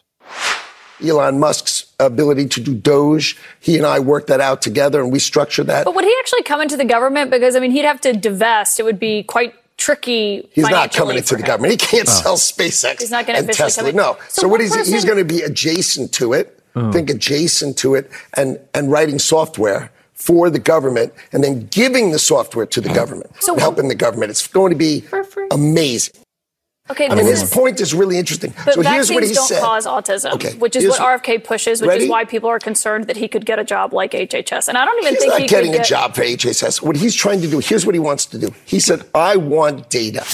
Elon Musk's ability to do Doge, he and I worked that out together and we structured that. But would he actually come into the government? Because, I mean, he'd have to divest. It would be quite tricky. He's not coming into the government. He can't sell SpaceX. He's not going to Tesla. No. So what is he's going to be adjacent to it. Think adjacent to it and writing software for the government and then giving the software to the government, helping the government. It's going to be amazing. Okay, I mean, his point is really interesting. But so here's what he don't said. Cause autism, which is what RFK pushes, which is why people are concerned that he could get a job like HHS. And I don't even think he's not getting a job for HHS. What he's trying to do, here's what he wants to do. He said, I want data.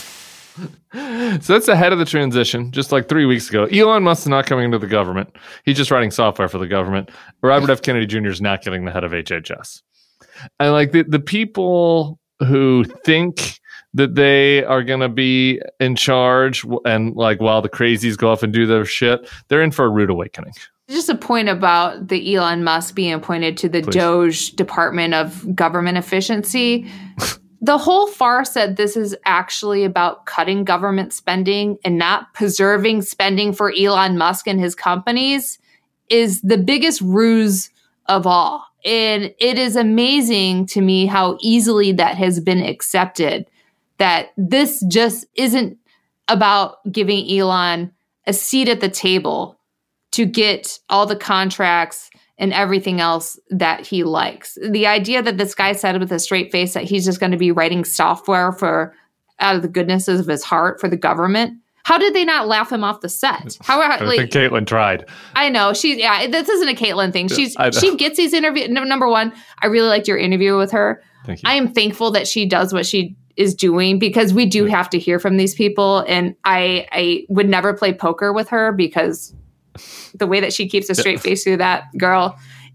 So that's the head of the transition, just like 3 weeks ago. Elon Musk is not coming into the government. He's just writing software for the government. Robert F. Kennedy Jr. is not getting the head of HHS. And like the people who think that they are going to be in charge and like while the crazies go off and do their shit, they're in for a rude awakening. Just a point about the Elon Musk being appointed to the Doge Department of Government Efficiency. The whole farce that this is actually about cutting government spending and not preserving spending for Elon Musk and his companies is the biggest ruse of all. And it is amazing to me how easily that has been accepted, that this just isn't about giving Elon a seat at the table to get all the contracts and everything else that he likes. The idea that this guy said with a straight face that he's just going to be writing software for out of the goodnesses of his heart for the government. How did they not laugh him off the set? I think Caitlin tried. I know. This isn't a Caitlin thing. She gets these interviews. Number one, I really liked your interview with her. Thank you. I am thankful that she does what she is doing because we do have to hear from these people. And I would never play poker with her because the way that she keeps a straight face through that girl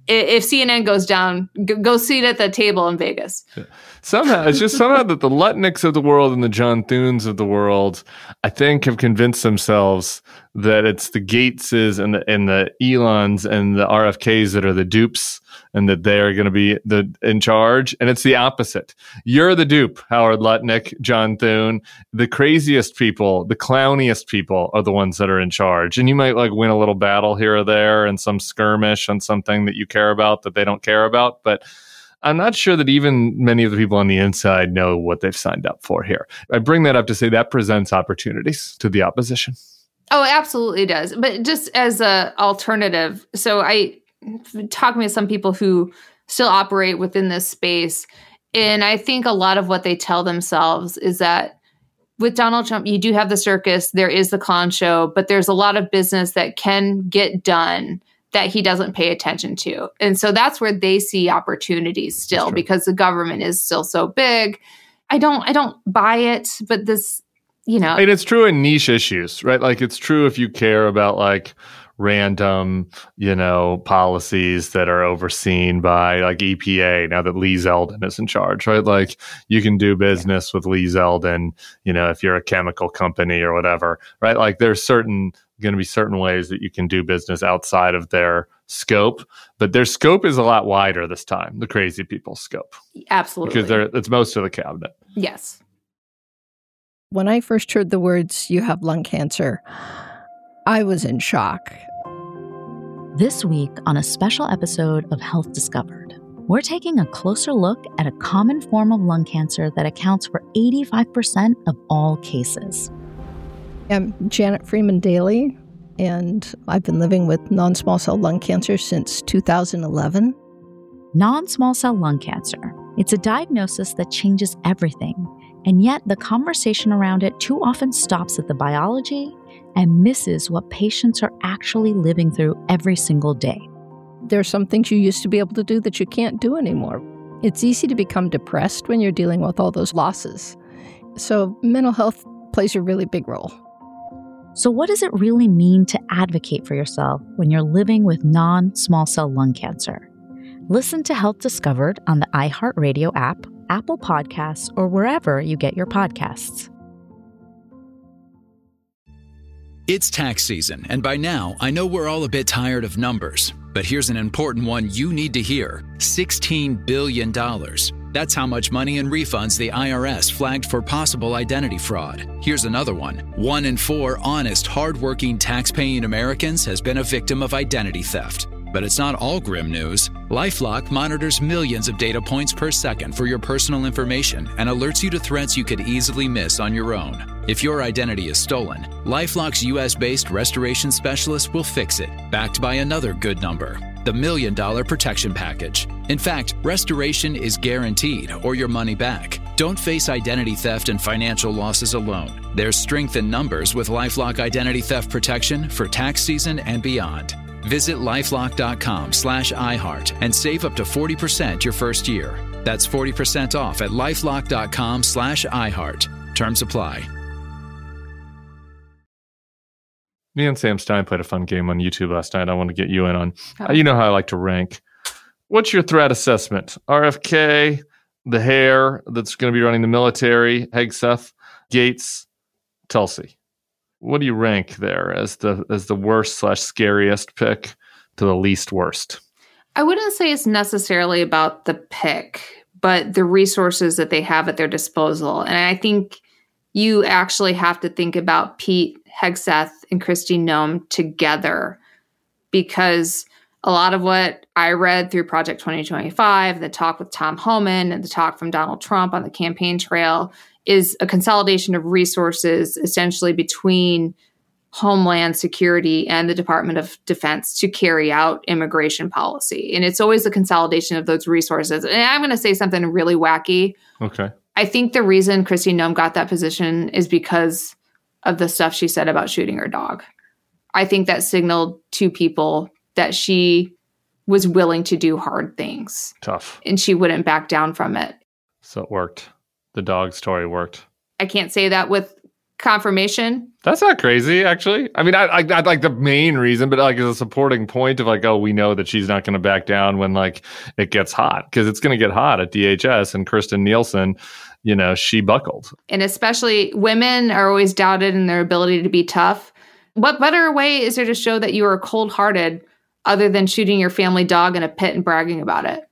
if CNN goes down, go sit at the table in Vegas. Yeah. Somehow that the Lutnicks of the world and the John Thunes of the world, I think, have convinced themselves that it's the Gateses and the Elons and the RFKs that are the dupes, and that they are going to be in charge. And it's the opposite. You're the dupe, Howard Lutnick, John Thune. The craziest people, the clowniest people are the ones that are in charge. And you might win a little battle here or there and some skirmish on something that you care about that they don't care about. But I'm not sure that even many of the people on the inside know what they've signed up for here. I bring that up to say that presents opportunities to the opposition. Oh, it absolutely does. But just as an alternative, so I talking to some people who still operate within this space, and I think a lot of what they tell themselves is that with Donald Trump, you do have the circus, there is the clown show, but there's a lot of business that can get done that he doesn't pay attention to. And so that's where they see opportunities still, because the government is still so big. I don't buy it, but this, And it's true in niche issues, right? It's true if you care about random, policies that are overseen by EPA now that Lee Zeldin is in charge, right? You can do business with Lee Zeldin, if you're a chemical company or whatever, right? There's going to be certain ways that you can do business outside of their scope, but their scope is a lot wider this time, the crazy people's scope. Absolutely. Because it's most of the cabinet. Yes. When I first heard the words, "you have lung cancer," I was in shock. This week on a special episode of Health Discovered, we're taking a closer look at a common form of lung cancer that accounts for 85% of all cases. I'm Janet Freeman Daly, and I've been living with non-small cell lung cancer since 2011. Non-small cell lung cancer. It's a diagnosis that changes everything, and yet the conversation around it too often stops at the biology and misses what patients are actually living through every single day. There are some things you used to be able to do that you can't do anymore. It's easy to become depressed when you're dealing with all those losses. So mental health plays a really big role. So what does it really mean to advocate for yourself when you're living with non-small cell lung cancer? Listen to Health Discovered on the iHeartRadio app, Apple Podcasts, or wherever you get your podcasts. It's tax season, and by now, I know we're all a bit tired of numbers. But here's an important one you need to hear. $16 billion. That's how much money in refunds the IRS flagged for possible identity fraud. Here's another one. 1 in 4 honest, hardworking, tax-paying Americans has been a victim of identity theft. But it's not all grim news. LifeLock monitors millions of data points per second for your personal information and alerts you to threats you could easily miss on your own. If your identity is stolen, LifeLock's U.S.-based restoration specialist will fix it, backed by another good number, the $1 Million Protection Package. In fact, restoration is guaranteed or your money back. Don't face identity theft and financial losses alone. There's strength in numbers with LifeLock Identity Theft Protection for tax season and beyond. Visit LifeLock.com/iHeart and save up to 40% your first year. That's 40% off at LifeLock.com/iHeart. Terms apply. Me and Sam Stein played a fun game on YouTube last night. I want to get you in on. You know how I like to rank. What's your threat assessment? RFK, the hair that's going to be running the military, Hegseth, Gates, Tulsi. What do you rank there as the worst/scariest pick to the least worst? I wouldn't say it's necessarily about the pick, but the resources that they have at their disposal. And I think you actually have to think about Pete Hegseth and Kristi Noem together, because a lot of what I read through Project 2025, the talk with Tom Homan and the talk from Donald Trump on the campaign trail, is a consolidation of resources essentially between Homeland Security and the Department of Defense to carry out immigration policy. And it's always a consolidation of those resources. And I'm going to say something really wacky. Okay. I think the reason Kristi Noem got that position is because of the stuff she said about shooting her dog. I think that signaled to people that she was willing to do hard things. Tough. And she wouldn't back down from it. So it worked. The dog story worked. I can't say that with confirmation. That's not crazy, actually. I mean, I like the main reason, but like as a supporting point of like, oh, we know that she's not going to back down when like it gets hot, because it's going to get hot at DHS. And Kirstjen Nielsen, you know, she buckled. And especially women are always doubted in their ability to be tough. What better way is there to show that you are cold-hearted other than shooting your family dog in a pit and bragging about it?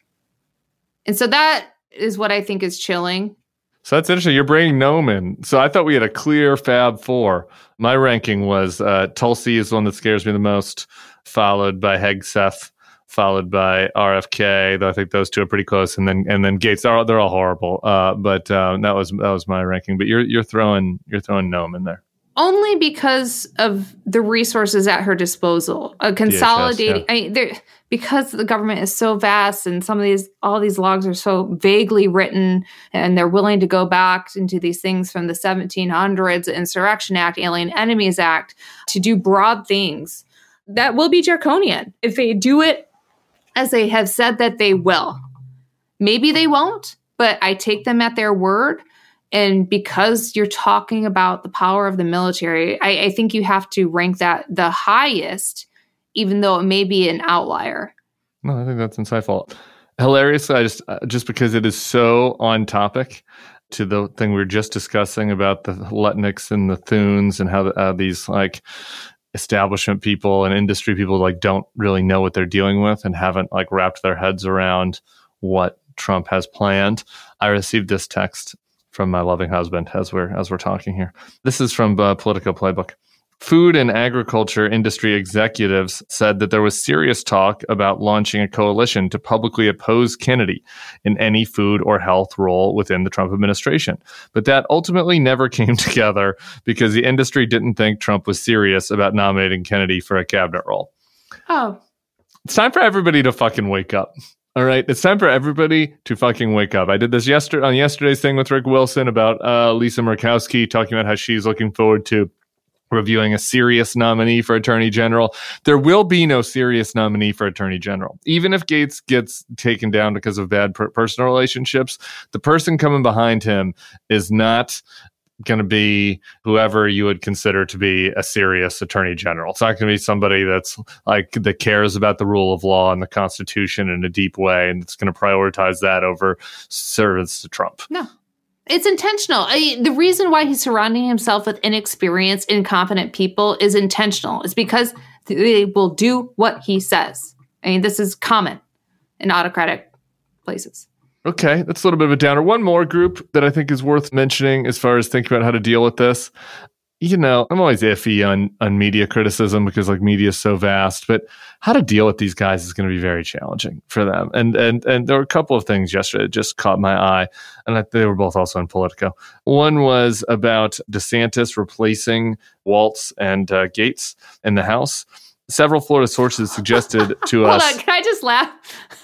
And so that is what I think is chilling. So that's interesting. You're bringing Noam in. So I thought we had a clear Fab Four. My ranking was Tulsi is the one that scares me the most, followed by Hegseth, followed by RFK. Though I think those two are pretty close, and then Gates. They're all horrible. But that was my ranking. But you're throwing Noam in there. Only because of the resources at her disposal. Consolidating, DHS, yeah. Because the government is so vast and all these logs are so vaguely written, and they're willing to go back into these things from the 1700s, Insurrection Act, Alien Enemies Act, to do broad things. That will be draconian if they do it as they have said that they will. Maybe they won't, but I take them at their word. And because you're talking about the power of the military, I think you have to rank that the highest, even though it may be an outlier. No, I think that's insightful. Hilariously, just because it is so on topic to the thing we were just discussing about the Lutnicks and the Thunes and how these like establishment people and industry people like don't really know what they're dealing with and haven't like wrapped their heads around what Trump has planned. I received this text from my loving husband as we're talking here. This is from Politico Playbook. Food and agriculture industry executives said that there was serious talk about launching a coalition to publicly oppose Kennedy in any food or health role within the Trump administration. But that ultimately never came together because the industry didn't think Trump was serious about nominating Kennedy for a cabinet role. Oh. It's time for everybody to fucking wake up. All right, it's time for everybody to fucking wake up. I did this on yesterday's thing with Rick Wilson about Lisa Murkowski talking about how she's looking forward to reviewing a serious nominee for Attorney General. There will be no serious nominee for Attorney General. Even if Gates gets taken down because of bad personal relationships, the person coming behind him is not going to be whoever you would consider to be a serious attorney general. It's not going to be somebody that's like that cares about the rule of law and the Constitution in a deep way, and it's going to prioritize that over service to Trump. No, it's intentional. The reason why he's surrounding himself with inexperienced, incompetent people is intentional. It's because they will do what he says. I mean, this is common in autocratic places. Okay, that's a little bit of a downer. One more group that I think is worth mentioning as far as thinking about how to deal with this. You know, I'm always iffy on media criticism because like media is so vast, but how to deal with these guys is going to be very challenging for them. And there were a couple of things yesterday that just caught my eye, and they were both also in Politico. One was about DeSantis replacing Waltz and Gates in the House. Several Florida sources suggested to us. Hold on, can I just laugh?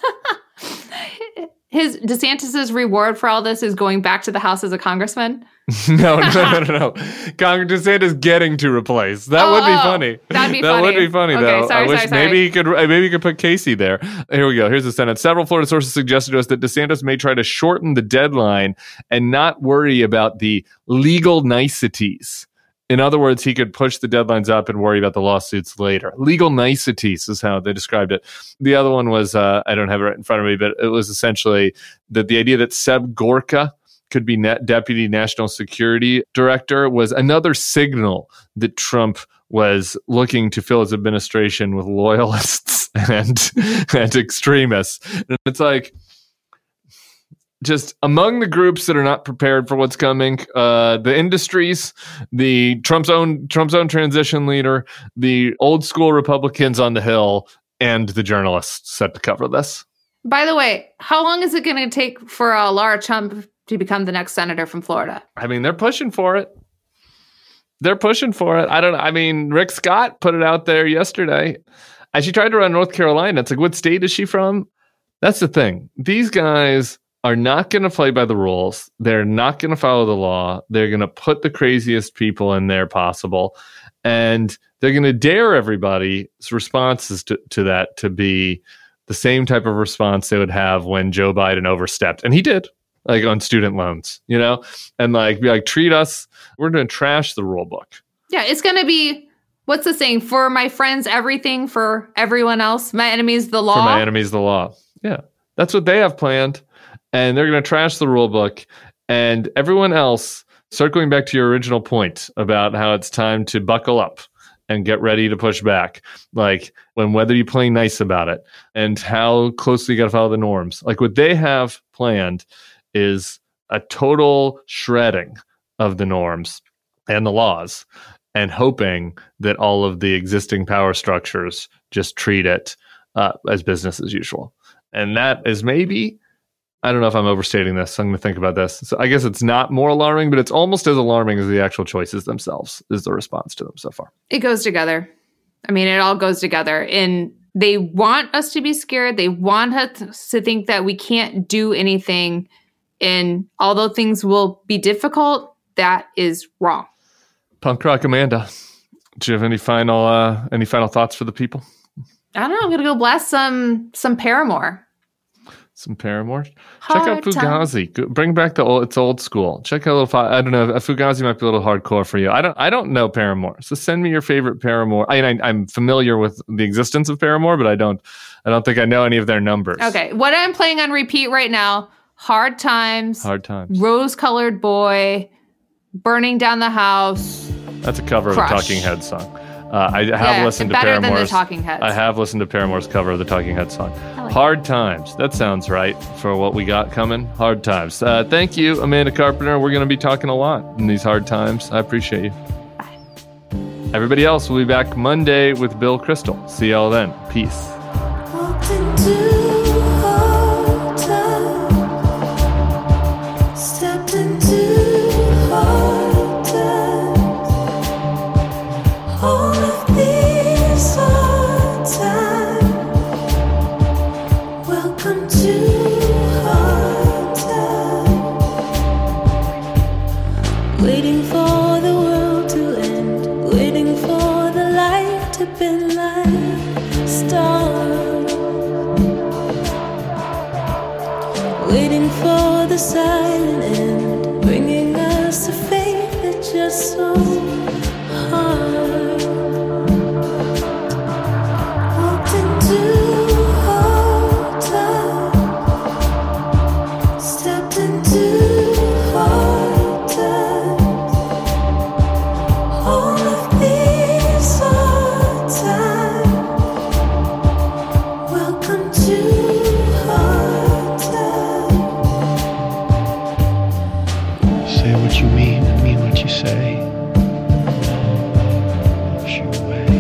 His DeSantis's reward for all this is going back to the House as a congressman. No. DeSantis getting to replace. That would be funny. That'd be funny. That would be funny, okay, though. Sorry. Maybe he could put Casey there. Here we go. Here's the sentence. Several Florida sources suggested to us that DeSantis may try to shorten the deadline and not worry about the legal niceties. In other words, he could push the deadlines up and worry about the lawsuits later. Legal niceties is how they described it. The other one was, I don't have it right in front of me, but it was essentially that the idea that Seb Gorka could be Deputy National Security Director was another signal that Trump was looking to fill his administration with loyalists and extremists. And it's like, just among the groups that are not prepared for what's coming, the industries, the Trump's own transition leader, the old school Republicans on the Hill, and the journalists set to cover this. By the way, how long is it going to take for Laura Trump to become the next senator from Florida? I mean, they're pushing for it. I don't know. I mean, Rick Scott put it out there yesterday. And she tried to run North Carolina. It's like, what state is she from? That's the thing. These guys are not going to play by the rules. They're not going to follow the law. They're going to put the craziest people in there possible. And they're going to dare everybody's responses to that to be the same type of response they would have when Joe Biden overstepped. And he did. like on student loans, you know, and like be like, treat us, we're going to trash the rule book. Yeah, it's going to be, what's the saying? For my friends, everything. For everyone else, my enemies, the law. For my enemies, the law. Yeah, that's what they have planned. And they're going to trash the rule book. And everyone else, circling back to your original point about how it's time to buckle up and get ready to push back. Like whether you play nice about it and how closely you got to follow the norms. Like what they have planned is a total shredding of the norms and the laws, and hoping that all of the existing power structures just treat it as business as usual. And that is maybe, I don't know if I'm overstating this. I'm going to think about this. So I guess it's not more alarming, but it's almost as alarming as the actual choices themselves is the response to them so far. It goes together. I mean, it all goes together. And they want us to be scared. They want us to think that we can't do anything. And although things will be difficult, that is wrong. Punk Rock Amanda, do you have any final thoughts for the people? I don't know. I'm going to go blast some Paramore. Some Paramore. Check out Fugazi. Bring back it's old school. Check out I don't know. Fugazi might be a little hardcore for you. I don't know Paramore. So send me your favorite Paramore. I'm familiar with the existence of Paramore, but I don't think I know any of their numbers. Okay. What I'm playing on repeat right now, Hard Times. Hard Times. Rose Colored Boy. Burning Down the House. That's a cover Crush. of the Talking Heads song. I have listened to Paramore's. Better than the Talking Heads. I have listened to Paramore's cover of the Talking Heads song. Like Hard Times. That sounds right for what we got coming. Hard Times. Thank you, Amanda Carpenter. We're going to be talking a lot in these hard times. I appreciate you. Bye. Everybody else will be back Monday with Bill Crystal. See y'all then. Peace. Waiting for the world to end, waiting for the light to bend like stars, waiting for the silent end, bringing us a faith that's just so hard. Walked into hard times, stepped into hard times. All of these hard times. Welcome to hard times. Say what you mean what you say. Wash you away.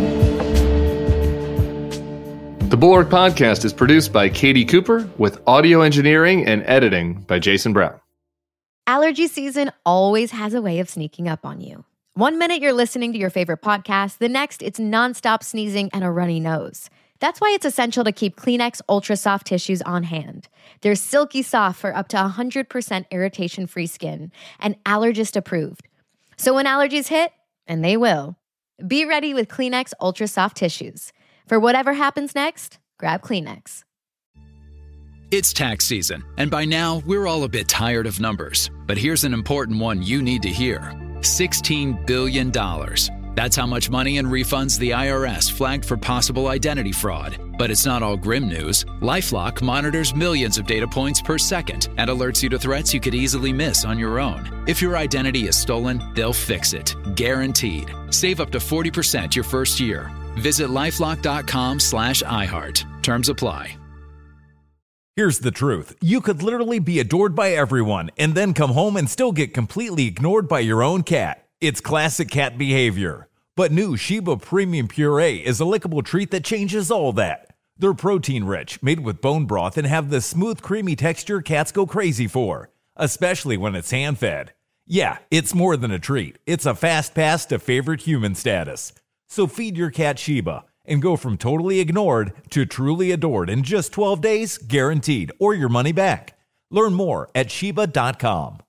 The Bulwark Podcast is produced by Katie Cooper with audio engineering and editing by Jason Brown. Allergy season always has a way of sneaking up on you. 1 minute you're listening to your favorite podcast, the next it's nonstop sneezing and a runny nose. That's why it's essential to keep Kleenex Ultra Soft tissues on hand. They're silky soft for up to 100% irritation-free skin and allergist approved. So when allergies hit, and they will, be ready with Kleenex Ultra Soft tissues. For whatever happens next, grab Kleenex. It's tax season, and by now, we're all a bit tired of numbers. But here's an important one you need to hear. $16 billion. That's how much money and refunds the IRS flagged for possible identity fraud. But it's not all grim news. LifeLock monitors millions of data points per second and alerts you to threats you could easily miss on your own. If your identity is stolen, they'll fix it. Guaranteed. Save up to 40% your first year. Visit LifeLock.com/iHeart. Terms apply. Here's the truth. You could literally be adored by everyone and then come home and still get completely ignored by your own cat. It's classic cat behavior. But new Sheba Premium Puree is a lickable treat that changes all that. They're protein-rich, made with bone broth, and have the smooth, creamy texture cats go crazy for, especially when it's hand-fed. Yeah, it's more than a treat. It's a fast pass to favorite human status. So feed your cat Sheba and go from totally ignored to truly adored in just 12 days, guaranteed, or your money back. Learn more at Sheba.com.